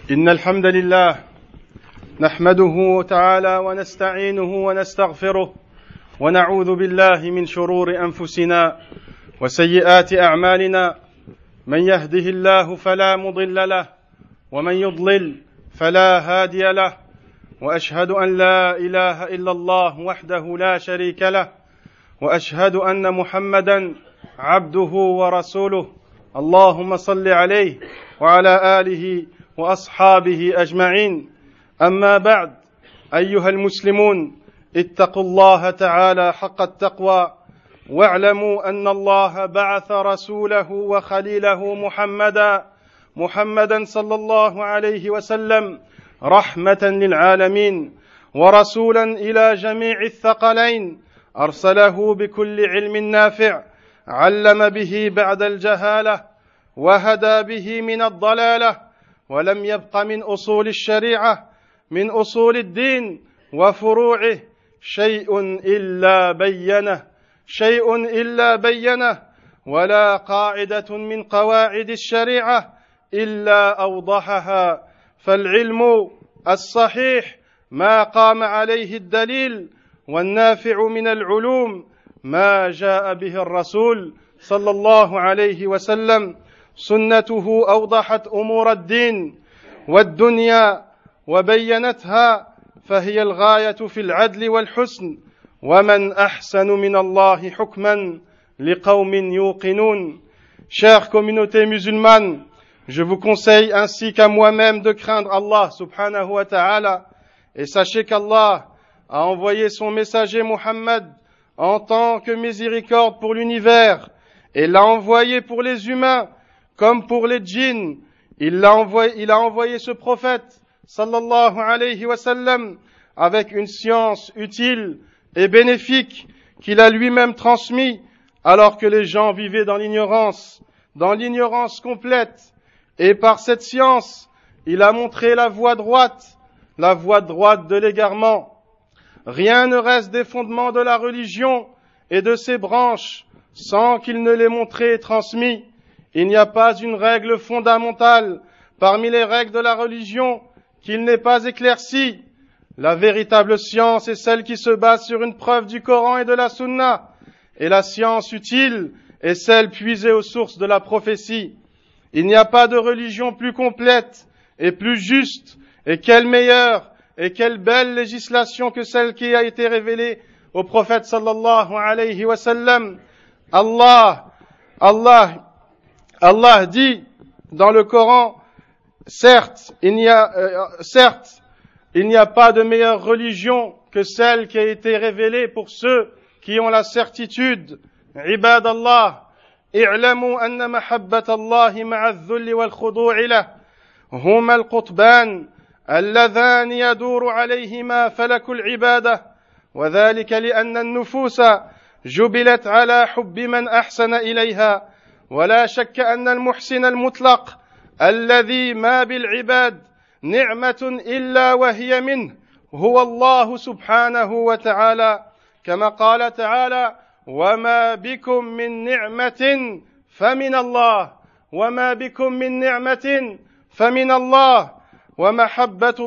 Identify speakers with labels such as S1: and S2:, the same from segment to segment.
S1: إن الحمد لله نحمده تعالى ونستعينه ونستغفره ونعوذ بالله من شرور أنفسنا وسيئات أعمالنا من يهده الله فلا مضل له ومن يضلل فلا هادي له وأشهد أن لا إله إلا الله وحده لا شريك له وأشهد أن محمدا عبده ورسوله اللهم صل عليه وعلى آله وأصحابه أجمعين أما بعد أيها المسلمون اتقوا الله تعالى حق التقوى واعلموا أن الله بعث رسوله وخليله محمدا صلى الله عليه وسلم رحمة للعالمين ورسولا إلى جميع الثقلين أرسله بكل علم نافع علم به بعد الجهالة وهدى به من الضلالة ولم يبق من أصول الشريعة من أصول الدين وفروعه شيء إلا بينه ولا قاعدة من قواعد الشريعة إلا أوضحها فالعلم الصحيح ما قام عليه الدليل والنافع من العلوم ما جاء به الرسول صلى الله عليه وسلم سنته أوضحت أمور الدين والدنيا وبينتها فهي الغاية في العدل والحسن ومن أحسن من الله حكما لقوم يوقنون. Chère communauté musulmane, je vous conseille ainsi qu'à moi-même de craindre Allah subhanahu wa ta'ala et sachez qu'Allah a envoyé son messager Muhammad en tant que miséricorde pour l'univers et l'a envoyé pour les humains comme pour les djinns. Il a envoyé ce prophète sallallahu alayhi wa sallam avec une science utile et bénéfique qu'il a lui-même transmis alors que les gens vivaient dans l'ignorance complète. Et par cette science, il a montré la voie droite de l'égarement. Rien ne reste des fondements de la religion et de ses branches sans qu'il ne l'ait montré et transmis. Il n'y a pas une règle fondamentale parmi les règles de la religion qu'il n'ait pas éclaircie. La véritable science est celle qui se base sur une preuve du Coran et de la Sunna. Et la science utile est celle puisée aux sources de la prophétie. Il n'y a pas de religion plus complète et plus juste, et quelle meilleure et quelle belle législation que celle qui a été révélée au prophète sallallahu alayhi wa sallam. Allah dit dans le Coran, certes, il n'y a pas de meilleure religion que celle qui a été révélée pour ceux qui ont la certitude. Ibadallah, i'lamu anna mahabbata Allahi ma'a al-dhulli wal-khudu'i lahu huma al-qutban اللذان يدور عليهما فلك العبادة وذلك لأن النفوس جبلت على حب من أحسن إليها ولا شك أن المحسن المطلق الذي ما بالعباد نعمة إلا وهي منه هو الله سبحانه وتعالى كما قال تعالى وما بكم من نعمة فمن الله ومحبة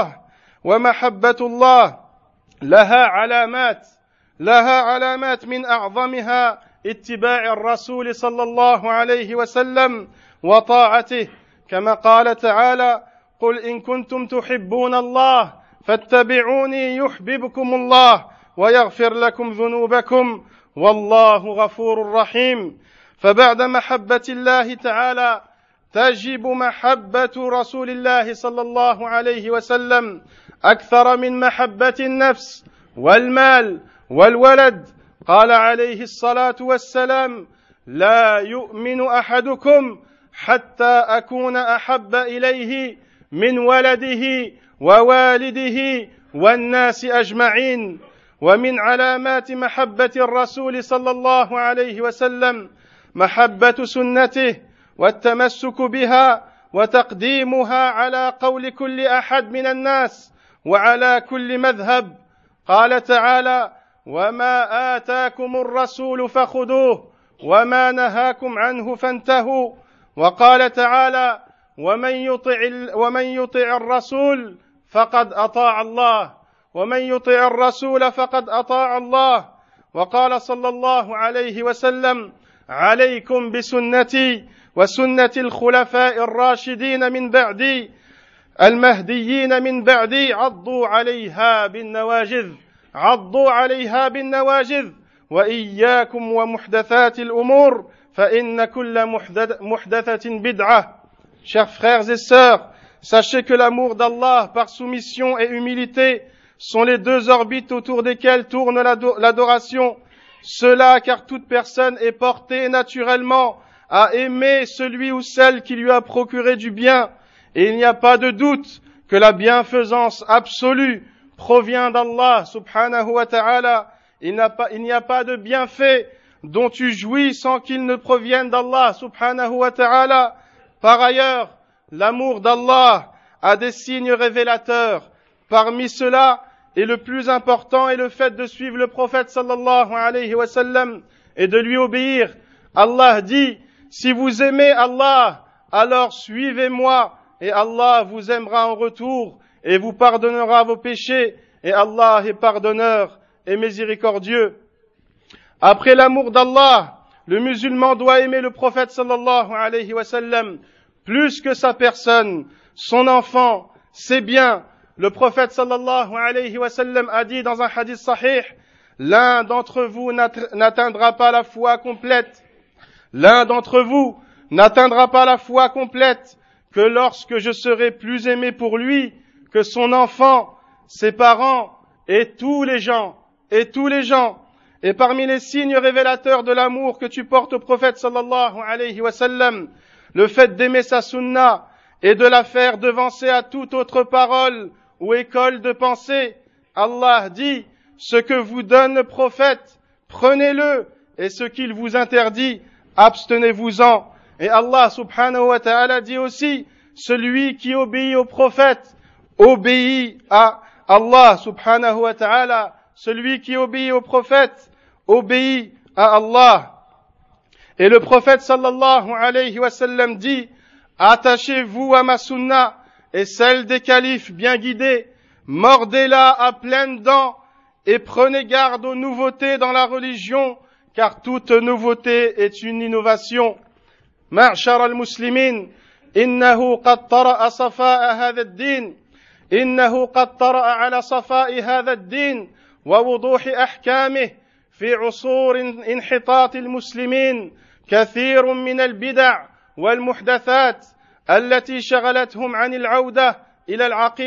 S1: الله لها علامات من أعظمها اتباع الرسول صلى الله عليه وسلم وطاعته كما قال تعالى قل إن كنتم تحبون الله فاتبعوني يحببكم الله ويغفر لكم ذنوبكم والله غفور رحيم. فبعد محبة الله تعالى تجب محبة رسول الله صلى الله عليه وسلم أكثر من محبة النفس والمال والولد. قال عليه الصلاة والسلام لا يؤمن أحدكم حتى أكون أحب إليه من ولده ووالده والناس أجمعين. ومن علامات محبة الرسول صلى الله عليه وسلم محبة سنته والتمسك بها وتقديمها على قول كل أحد من الناس وعلى كل مذهب. قال تعالى وما آتاكم الرسول فخذوه وما نهاكم عنه فانتهوا. وقال تعالى ومن يطع الرسول فقد أطاع الله ومن يطع الرسول فقد أطاع الله وقال صلى الله عليه وسلم عليكم بسنتي وسنة الخلفاء الراشدين من بعدي المهديين من بعدي عضوا عليها بالنواجذ وإياكم ومحدثات الأمور فإن كل محدثة بدعة. Chers frères et sœurs, sachez que l'amour d'Allah par soumission et humilité sont les deux orbites autour desquelles tourne l'adoration. Cela car toute personne est portée naturellement à aimer celui ou celle qui lui a procuré du bien. Et il n'y a pas de doute que la bienfaisance absolue provient d'Allah subhanahu wa ta'ala. Il n'y a pas de bienfait dont tu jouis sans qu'il ne provienne d'Allah subhanahu wa ta'ala. Par ailleurs, l'amour d'Allah a des signes révélateurs. Parmi ceux-là, et le plus important est le fait de suivre le prophète sallallahu alayhi wa sallam et de lui obéir. Allah dit, si vous aimez Allah, alors suivez-moi et Allah vous aimera en retour et vous pardonnera vos péchés et Allah est pardonneur et miséricordieux. Après l'amour d'Allah, le musulman doit aimer le prophète sallallahu alayhi wa sallam plus que sa personne, son enfant, ses biens. Le prophète sallallahu alayhi wa sallam a dit dans un hadith sahih, l'un d'entre vous n'atteindra pas la foi complète. L'un d'entre vous n'atteindra pas la foi complète que lorsque je serai plus aimé pour lui que son enfant, ses parents et tous les gens. Et parmi les signes révélateurs de l'amour que tu portes au prophète sallallahu alayhi wa sallam, le fait d'aimer sa sunna et de la faire devancer à toute autre parole ou école de pensée. Allah dit, ce que vous donne le prophète, prenez-le, et ce qu'il vous interdit, abstenez-vous-en. Et Allah subhanahu wa ta'ala dit aussi, celui qui obéit au prophète, obéit à Allah subhanahu wa ta'ala. Celui qui obéit au prophète, obéit à Allah. Et le prophète sallallahu alayhi wa sallam dit, attachez-vous à ma sunna et celle des califes bien guidés, mordez-la à pleines dents et prenez garde aux nouveautés dans la religion, car toute nouveauté est une innovation. معشر المسلمين إنه قد طرأ صفاء هذا الدين إنه قد طرأ على صفاء هذا الدين ووضوح أحكامه في عصور انحطاط المسلمين كثير من البدع والمحدثات التي شغلتهم عن العودة إلى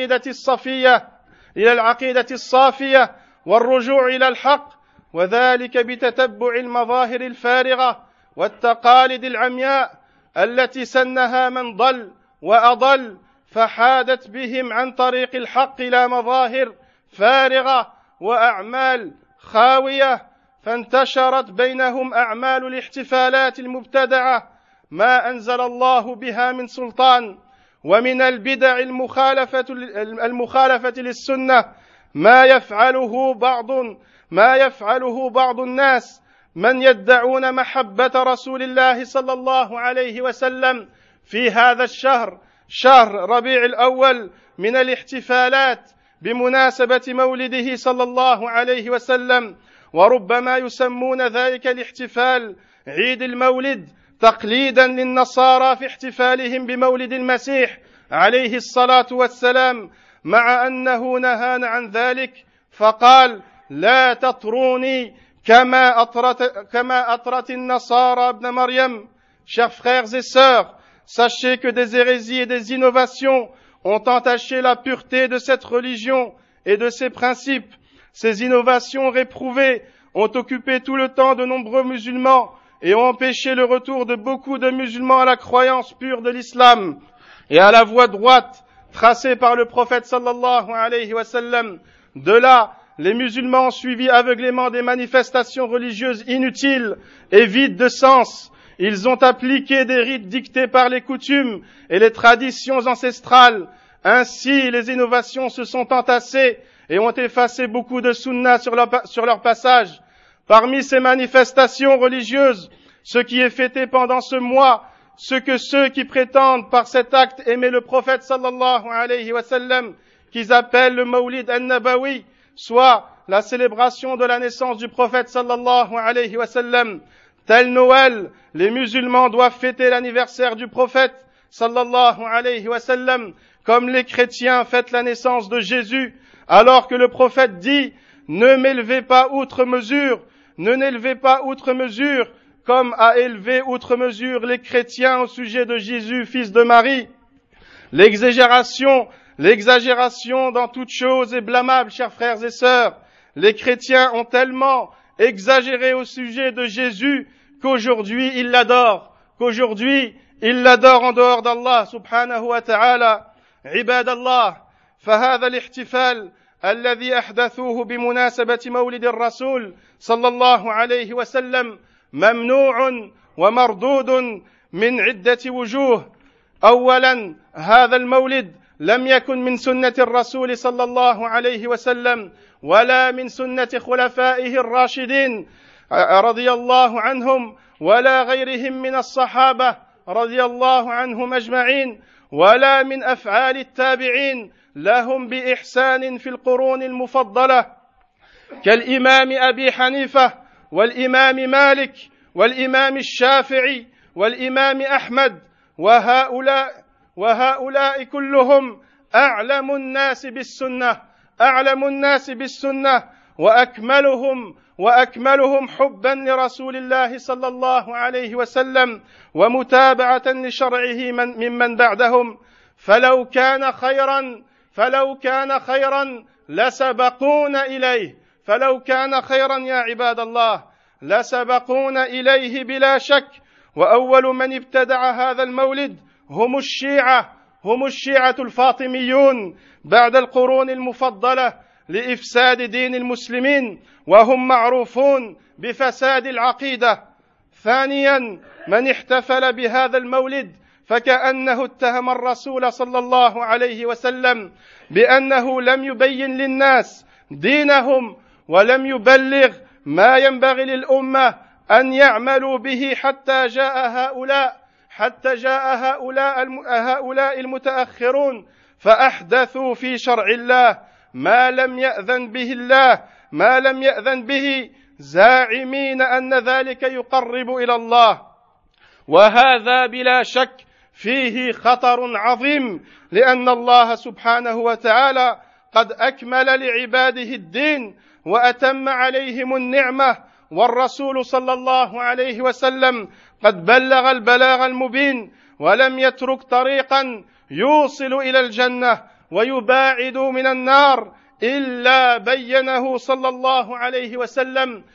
S1: العقيدة الصافية والرجوع إلى الحق وذلك بتتبع المظاهر الفارغة والتقاليد العمياء التي سنها من ضل وأضل فحادت بهم عن طريق الحق إلى مظاهر فارغة وأعمال خاوية فانتشرت بينهم أعمال الاحتفالات المبتدعة ما أنزل الله بها من سلطان ومن البدع المخالفة للسنة ما يفعله بعض الناس من يدعون محبة رسول الله صلى الله عليه وسلم في هذا الشهر شهر ربيع الأول من الاحتفالات بمناسبة مولده صلى الله عليه وسلم وربما يسمون ذلك الاحتفال عيد المولد تقليدا للنصارى في احتفالهم بمولد المسيح عليه الصلاة والسلام مع أنه نهانا عن ذلك فقال لا تطروني كما أطرت النصارى ابن مريم. Chers frères et sœurs, sachez que des hérésies et des innovations ont entaché la pureté de cette religion et de ses principes. Ces innovations réprouvées ont occupé tout le temps de nombreux musulmans et ont empêché le retour de beaucoup de musulmans à la croyance pure de l'islam et à la voie droite tracée par le prophète sallallahu alayhi wa sallam. De là, les musulmans ont suivi aveuglément des manifestations religieuses inutiles et vides de sens. Ils ont appliqué des rites dictés par les coutumes et les traditions ancestrales. Ainsi, les innovations se sont entassées et ont effacé beaucoup de sunna sur leur passage. Parmi ces manifestations religieuses, ce qui est fêté pendant ce mois, ce que ceux qui prétendent par cet acte aimer le prophète sallallahu alayhi wa sallam, qu'ils appellent le Mawlid al-Nabawi, soit la célébration de la naissance du prophète sallallahu alayhi wa sallam. Tel Noël, les musulmans doivent fêter l'anniversaire du prophète sallallahu alayhi wa sallam, comme les chrétiens fêtent la naissance de Jésus, alors que le prophète dit « Ne m'élevez pas outre mesure, ne n'élevez pas outre mesure, comme a élevé outre mesure les chrétiens au sujet de Jésus, fils de Marie. » L'exagération dans toute chose est blâmable, chers frères et sœurs. Les chrétiens ont tellement exagéré au sujet de Jésus qu'aujourd'hui ils l'adorent en dehors d'Allah subhanahu wa ta'ala. عباد الله، فهذا الاحتفال الذي أحدثوه بمناسبة مولد الرسول صلى الله عليه وسلم ممنوع ومردود من عدة وجوه. أولا، هذا المولد لم يكن من سنة الرسول صلى الله عليه وسلم ولا من سنة خلفائه الراشدين رضي الله عنهم ولا غيرهم من الصحابة رضي الله عنهم أجمعين، ولا من أفعال التابعين لهم بإحسان في القرون المفضلة كالإمام أبي حنيفة والإمام مالك والإمام الشافعي والإمام أحمد، وهؤلاء كلهم أعلم الناس بالسنة وأكملهم حبا لرسول الله صلى الله عليه وسلم ومتابعة لشرعه ممن بعدهم. فلو كان خيرا لسبقونا إليه، فلو كان خيرا يا عباد الله لسبقونا إليه بلا شك. وأول من ابتدع هذا المولد هم الشيعة الفاطميون بعد القرون المفضلة لإفساد دين المسلمين، وهم معروفون بفساد العقيدة. ثانيا، من احتفل بهذا المولد فكأنه اتهم الرسول صلى الله عليه وسلم بأنه لم يبين للناس دينهم ولم يبلغ ما ينبغي للأمة أن يعملوا به حتى جاء هؤلاء المتأخرون فأحدثوا في شرع الله ما لم يأذن به زاعمين أن ذلك يقرب إلى الله. وهذا بلا شك فيه خطر عظيم، لأن الله سبحانه وتعالى قد أكمل لعباده الدين وأتم عليهم النعمة، والرسول صلى الله عليه وسلم قد بلغ البلاغ المبين ولم يترك طريقا يوصل إلى الجنة ويباعد من النار إلا بينه صلى الله عليه وسلم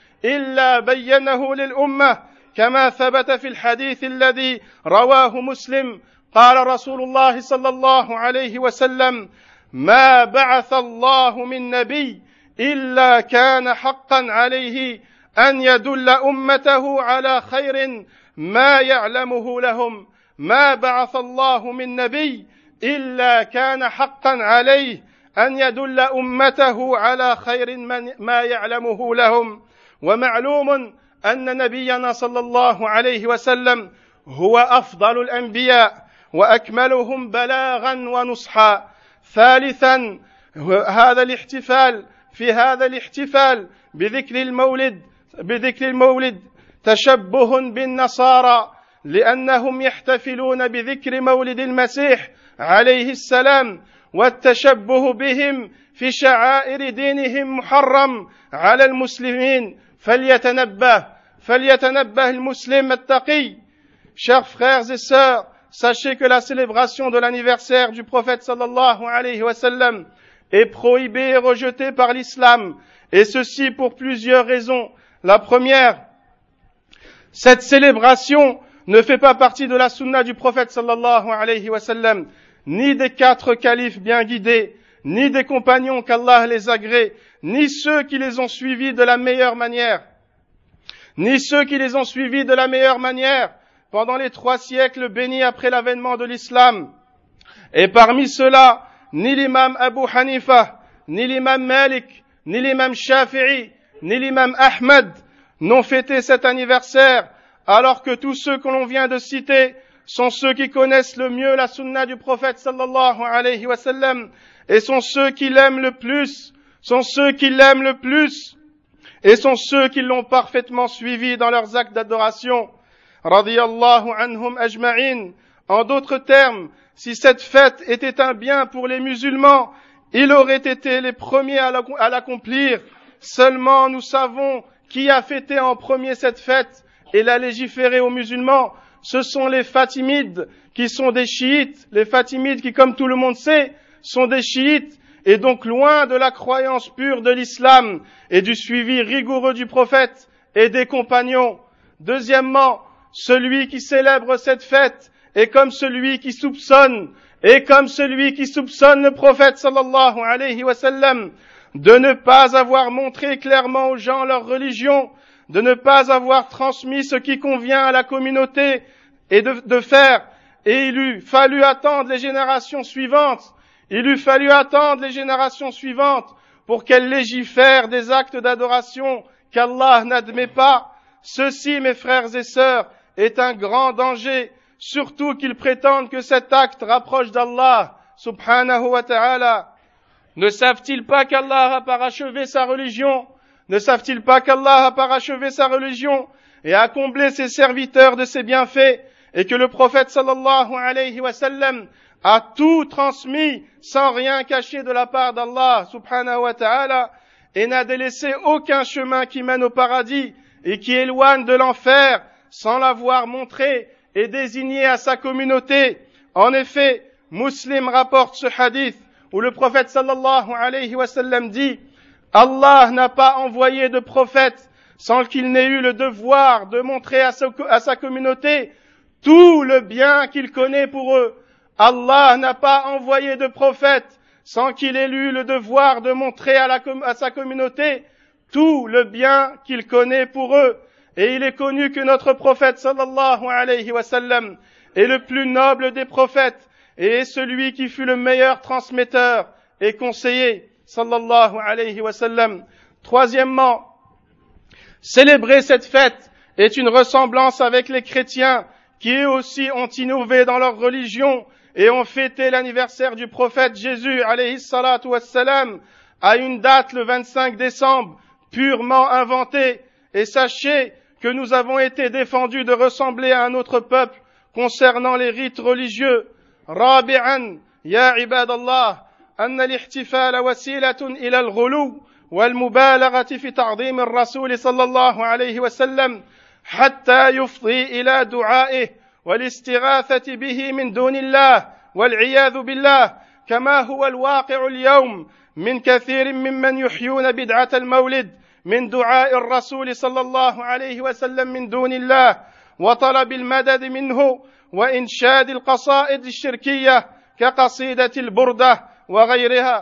S1: للأمة، كما ثبت في الحديث الذي رواه مسلم قال رسول الله صلى الله عليه وسلم: ما بعث الله من نبي إلا كان حقا عليه أن يدل أمته على خير ما يعلمه لهم. ما بعث الله من نبي إلا كان حقا عليه أن يدل أمته على خير ما يعلمه لهم. ومعلوم أن نبينا صلى الله عليه وسلم هو أفضل الأنبياء وأكملهم بلاغا ونصحا. ثالثا، هذا الاحتفال بذكر المولد تشبه بالنصارى، لأنهم يحتفلون بذكر مولد المسيح عليه السلام، والتشبه بهم في شعائر دينهم محرم على المسلمين. فليتنبه المسلم التقي. Chers frères et sœurs, sachez que la célébration de l'anniversaire du prophète sallallahu alayhi wa sallam est prohibée et rejetée par l'islam, et ceci pour plusieurs raisons. La première, cette célébration ne fait pas partie de la sunna du prophète sallallahu alayhi wa sallam, ni des 4 califes bien guidés, ni des compagnons qu'Allah les agrée, ni ceux qui les ont suivis de la meilleure manière, pendant les 3 siècles bénis après l'avènement de l'islam. Et parmi ceux-là, ni l'imam Abu Hanifa, ni l'imam Malik, ni l'imam Shafi'i, ni l'imam Ahmad n'ont fêté cet anniversaire, alors que tous ceux que l'on vient de citer sont ceux qui connaissent le mieux la sunna du prophète sallallahu alayhi wa sallam, et sont ceux qui l'aiment le plus, et sont ceux qui l'ont parfaitement suivi dans leurs actes d'adoration. Radiyallahu anhum ajma'in. En d'autres termes, si cette fête était un bien pour les musulmans, ils auraient été les premiers à l'accomplir. Seulement nous savons qui a fêté en premier cette fête et l'a légiférée aux musulmans. Ce sont les Fatimides, qui sont des chiites. Les Fatimides qui, comme tout le monde sait, sont des chiites, et donc loin de la croyance pure de l'islam et du suivi rigoureux du prophète et des compagnons. Deuxièmement, celui qui célèbre cette fête est comme celui qui soupçonne le prophète sallallahu alayhi wa sallam de ne pas avoir montré clairement aux gens leur religion, de ne pas avoir transmis ce qui convient à la communauté et de faire. Et il eût fallu attendre les générations suivantes pour qu'elles légifèrent des actes d'adoration qu'Allah n'admet pas. Ceci, mes frères et sœurs, est un grand danger, surtout qu'ils prétendent que cet acte rapproche d'Allah, subhanahu wa ta'ala. Ne savent-ils pas qu'Allah a parachevé sa religion? Et a comblé ses serviteurs de ses bienfaits, et que le prophète sallallahu alayhi wa sallam a tout transmis sans rien cacher de la part d'Allah subhanahu wa ta'ala, et n'a délaissé aucun chemin qui mène au paradis et qui éloigne de l'enfer sans l'avoir montré et désigné à sa communauté. En effet, Muslim rapporte ce hadith où le prophète sallallahu alayhi wa sallam dit: Allah n'a pas envoyé de prophète sans qu'il n'ait eu le devoir de montrer à sa communauté tout le bien qu'il connaît pour eux. Allah n'a pas envoyé de prophète sans qu'il ait eu le devoir de montrer à sa communauté tout le bien qu'il connaît pour eux. Et il est connu que notre prophète sallallahu alayhi wa sallam est le plus noble des prophètes et est celui qui fut le meilleur transmetteur et conseiller sallallahu alayhi wa sallam. Troisièmement, célébrer cette fête est une ressemblance avec les chrétiens qui eux aussi ont innové dans leur religion et ont fêté l'anniversaire du prophète Jésus alayhi salatu wassalam à une date le 25 décembre purement inventée. Et sachez que nous avons été défendus de ressembler à un autre peuple concernant les rites religieux. Rabi'an, ya ibadallah, anna l'ihtifal wasilatun ila al-ghulu wal-mubalaghati fi ta'zim ar-rasul sallallahu alayhi wa sallam hatta yufdi ila du'a'ihi والاستغاثة به من دون الله والعياذ بالله كما هو الواقع اليوم من كثير ممن يحيون بدعة المولد من دعاء الرسول صلى الله عليه وسلم من دون الله وطلب المدد منه وإنشاد القصائد الشركية كقصيدة البردة وغيرها.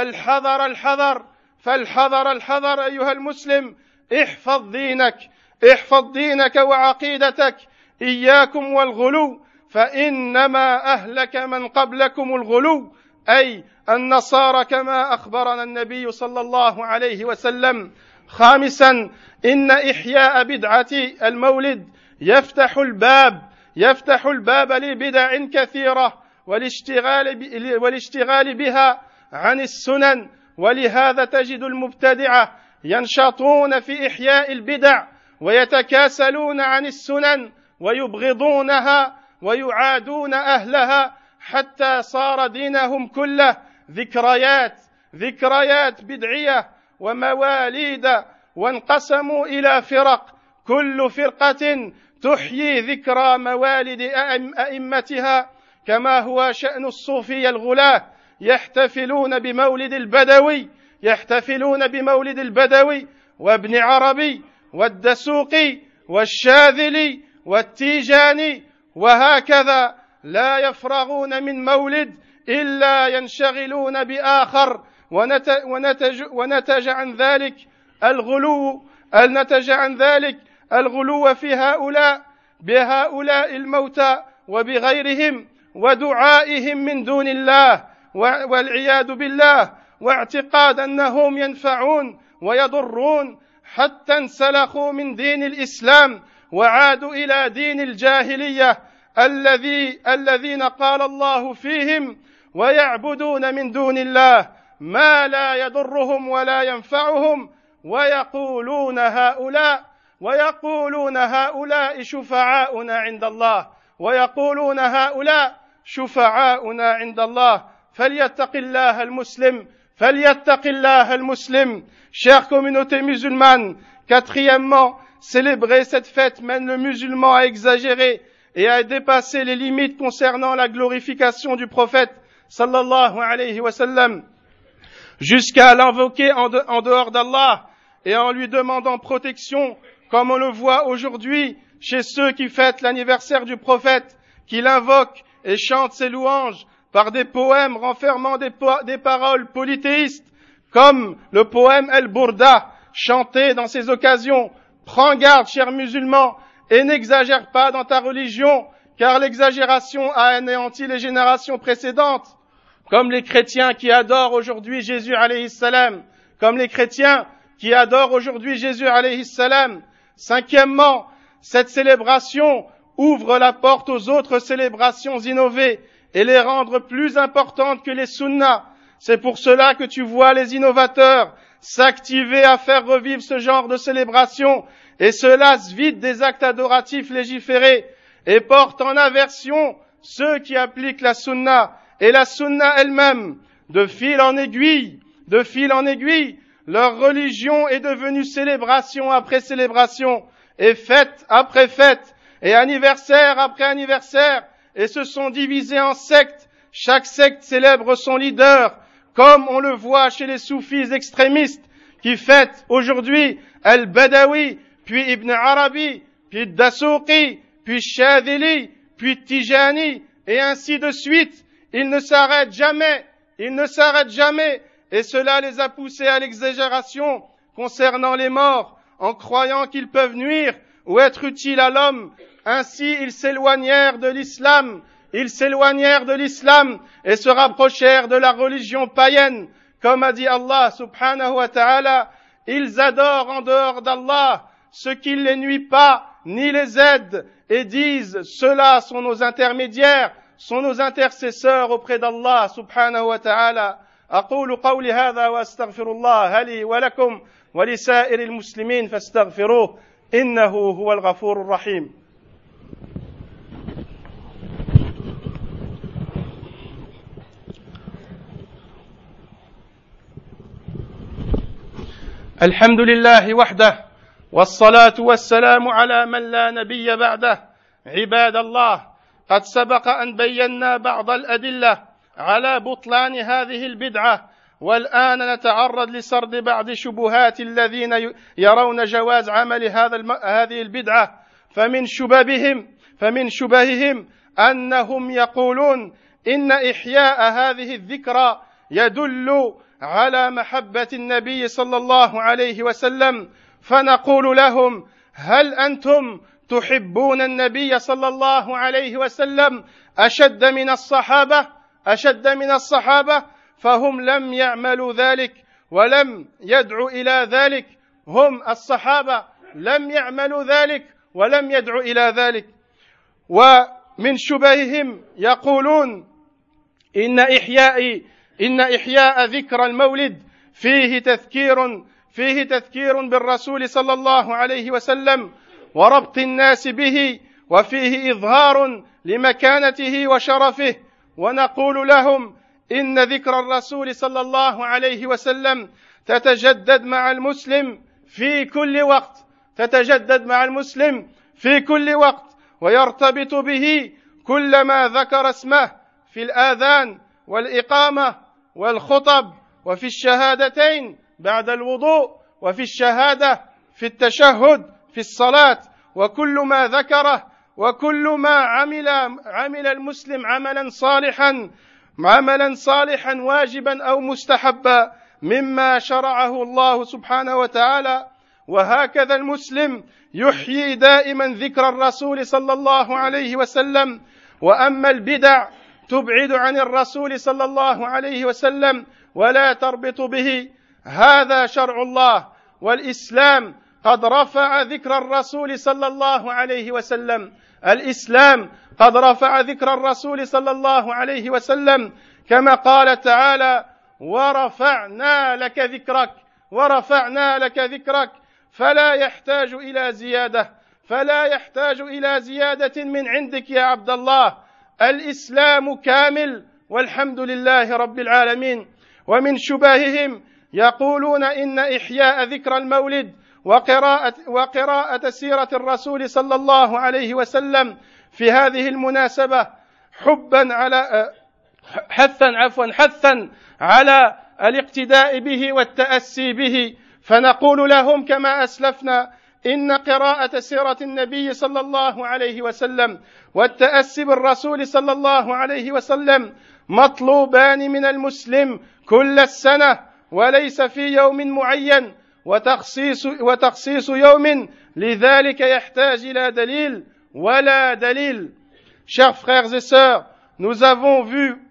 S1: فالحذر أيها المسلم. احفظ دينك وعقيدتك. إياكم والغلو فإنما أهلك من قبلكم الغلو أي النصارى كما أخبرنا النبي صلى الله عليه وسلم. خامسا، إن إحياء بدعة المولد يفتح الباب لبدع كثيرة والاشتغال بها عن السنن، ولهذا تجد المبتدعة ينشطون في إحياء البدع ويتكاسلون عن السنن ويبغضونها ويعادون أهلها حتى صار دينهم كله ذكريات بدعية ومواليد، وانقسموا إلى فرق كل فرقة تحيي ذكرى موالد أئمتها كما هو شأن الصوفية الغلاة يحتفلون بمولد البدوي وابن عربي والدسوقي والشاذلي والتيجاني، وهكذا لا يفرغون من مولد إلا ينشغلون بآخر، ونتج عن ذلك الغلو في بهؤلاء الموتى وبغيرهم ودعائهم من دون الله والعياذ بالله، واعتقاد أنهم ينفعون ويضرون، حتى انسلخوا من دين الإسلام وعادوا إلى دين الجاهلية الذين قال الله فيهم ويعبدون من دون الله ما لا يضرهم ولا ينفعهم ويقولون هؤلاء شفعاؤنا عند الله فليتق الله المسلم. Chère communauté musulmane, quatrièmement, célébrer cette fête mène le musulman à exagérer et à dépasser les limites concernant la glorification du prophète sallallahu alayhi wa sallam, jusqu'à l'invoquer en dehors d'Allah et en lui demandant protection, comme on le voit aujourd'hui chez ceux qui fêtent l'anniversaire du prophète, qui l'invoquent et chantent ses louanges par des poèmes renfermant des paroles polythéistes, comme le poème El-Bourda, chanté dans ces occasions. Prends garde, chers musulmans, et n'exagère pas dans ta religion, car l'exagération a anéanti les générations précédentes, comme les chrétiens qui adorent aujourd'hui Jésus alayhi salam, Cinquièmement, cette célébration ouvre la porte aux autres célébrations innovées et les rendre plus importantes que les sunnas. C'est pour cela que tu vois les innovateurs s'activer à faire revivre ce genre de célébration et se lassent vite des actes adoratifs légiférés et portent en aversion ceux qui appliquent la sunna et la sunna elle-même. De fil en aiguille, leur religion est devenue célébration après célébration et fête après fête et anniversaire après anniversaire, et se sont divisés en sectes. Chaque secte célèbre son leader, comme on le voit chez les soufis extrémistes qui fêtent aujourd'hui Al-Badawi, puis Ibn Arabi, puis Dasuqi, puis Shadhili, puis Tijani, et ainsi de suite. Ils ne s'arrêtent jamais, et cela les a poussés à l'exagération concernant les morts, en croyant qu'ils peuvent nuire ou être utiles à l'homme. Ainsi, ils s'éloignèrent de l'islam et se rapprochèrent de la religion païenne. Comme a dit Allah subhanahu wa ta'ala, ils adorent en dehors d'Allah ce qui ne les nuit pas ni les aide, et disent, ceux-là sont nos intermédiaires, sont nos intercesseurs auprès d'Allah subhanahu wa ta'ala. أقول قولي هذا وأستغفر الله لي ولكم ولسائر المسلمين فاستغفروه إنه هو الغفور الرحيم. الحمد لله وحده والصلاة والسلام على من لا نبي بعده. عباد الله، قد سبق أن بينا بعض الأدلة على بطلان هذه البدعة، والآن نتعرض لسرد بعض شبهات الذين يرون جواز عمل هذه البدعة. فمن شبههم أنهم يقولون إن إحياء هذه الذكرى يدل على محبة النبي صلى الله عليه وسلم، فنقول لهم: هل أنتم تحبون النبي صلى الله عليه وسلم أشد من الصحابة؟ فهم لم يعملوا ذلك ولم يدعوا إلى ذلك. هم الصحابة لم يعملوا ذلك ولم يدعوا إلى ذلك. ومن شبههم يقولون إن إحياء ذكر المولد فيه تذكير بالرسول صلى الله عليه وسلم وربط الناس به، وفيه إظهار لمكانته وشرفه. ونقول لهم إن ذكر الرسول صلى الله عليه وسلم تتجدد مع المسلم في كل وقت، ويرتبط به كلما ذكر اسمه في الآذان والإقامة والخطب وفي الشهادتين بعد الوضوء وفي الشهادة في التشهد في الصلاة، وكل ما ذكره وكل ما عمل المسلم عملا صالحا واجبا أو مستحبا مما شرعه الله سبحانه وتعالى. وهكذا المسلم يحيي دائما ذكر الرسول صلى الله عليه وسلم. وأما البدع تبعد عن الرسول صلى الله عليه وسلم ولا تربط به، هذا شرع الله، والإسلام قد رفع ذكر الرسول صلى الله عليه وسلم. الإسلام قد رفع ذكر الرسول صلى الله عليه وسلم كما قال تعالى ورفعنا لك ذكرك فلا يحتاج إلى زيادة من عندك يا عبد الله. الإسلام كامل والحمد لله رب العالمين. ومن شبههم يقولون إن إحياء ذكر المولد وقراءة سيرة الرسول صلى الله عليه وسلم في هذه المناسبة حثا على الاقتداء به والتأسي به، فنقول لهم كما أسلفنا إن قراءة سيرة النبي صلى الله عليه وسلم والتأسي بالرسول صلى الله عليه وسلم مطلوبان من المسلم كل السنة وليس في يوم معين، وتخصيص يوم لذلك يحتاج إلى دليل ولا دليل. Chers frères et sœurs, nous avons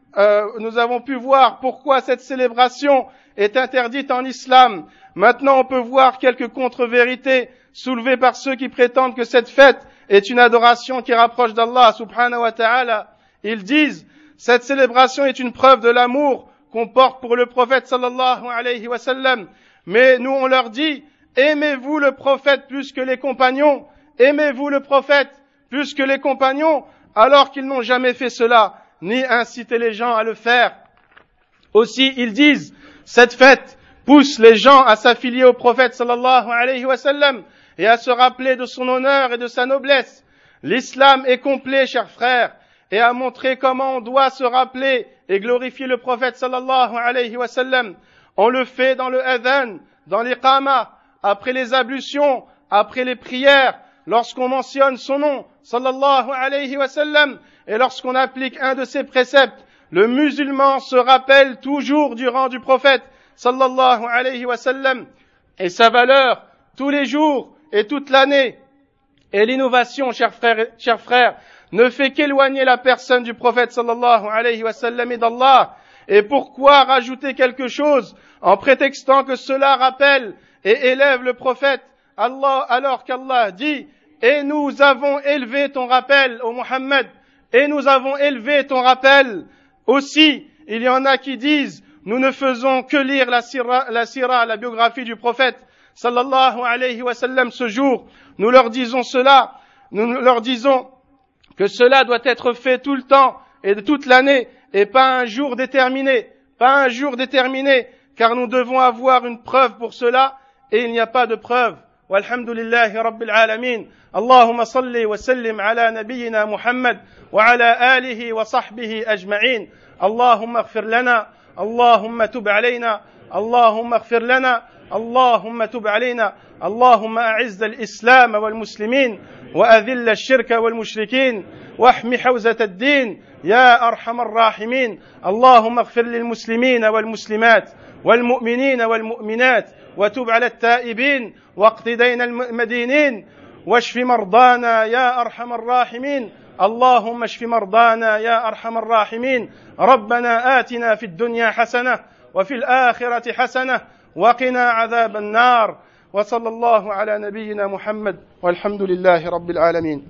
S1: pu voir pourquoi cette célébration est interdite en islam. Maintenant, on peut voir quelques contre-vérités soulevées par ceux qui prétendent que cette fête est une adoration qui rapproche d'Allah subhanahu wa ta'ala. Ils disent, cette célébration est une preuve de l'amour qu'on porte pour le prophète sallallahu alayhi wa sallam. Mais nous, on leur dit, aimez-vous le prophète plus que les compagnons? Aimez-vous le prophète plus que les compagnons? Alors qu'ils n'ont jamais fait cela, ni incité les gens à le faire. Aussi, ils disent, cette fête pousse les gens à s'affilier au prophète sallallahu alayhi wa sallam et à se rappeler de son honneur et de sa noblesse. L'islam est complet, chers frères, et a montré comment on doit se rappeler et glorifier le prophète sallallahu alayhi wa sallam. On le fait dans le adhan, dans l'iqama, après les ablutions, après les prières, lorsqu'on mentionne son nom, sallallahu alayhi wa sallam, et lorsqu'on applique un de ses préceptes. Le musulman se rappelle toujours du rang du prophète, sallallahu alayhi wa sallam, et sa valeur, tous les jours et toute l'année. Et l'innovation, chers frères, ne fait qu'éloigner la personne du prophète, sallallahu alayhi wa sallam, et d'Allah. Et pourquoi rajouter quelque chose en prétextant que cela rappelle et élève le prophète, Allah, alors qu'Allah dit, et nous avons élevé ton rappel, ô Muhammad, et nous avons élevé ton rappel. Aussi, il y en a qui disent, nous ne faisons que lire la sira, la biographie du prophète, sallallahu alayhi wa sallam, ce jour. Nous leur disons que cela doit être fait tout le temps et de toute l'année, et pas un jour déterminé, car nous devons avoir une preuve pour cela, et il n'y a pas de preuve. Walhamdulillahi rabbil alamin. Allahumma salli wa sallim ala nabiyyina Muhammad wa ala alihi wa sahbihi ajma'in. Allahumma ighfir lana, Allahumma tub alayna, Allahumma ighfir lana, Allahumma tub alayna, Allahumma a'izz al-islam wal muslimin wa adhill ash-shirka wal mushrikin واحمِ حوزة الدين يا أرحم الراحمين. اللهم اغفر للمسلمين والمسلمات والمؤمنين والمؤمنات وتب على التائبين واقض دين المدينين واشف مرضانا يا أرحم الراحمين. اللهم اشف مرضانا يا أرحم الراحمين. ربنا آتنا في الدنيا حسنة وفي الآخرة حسنة وقنا عذاب النار. وصلى الله على نبينا محمد والحمد لله رب العالمين.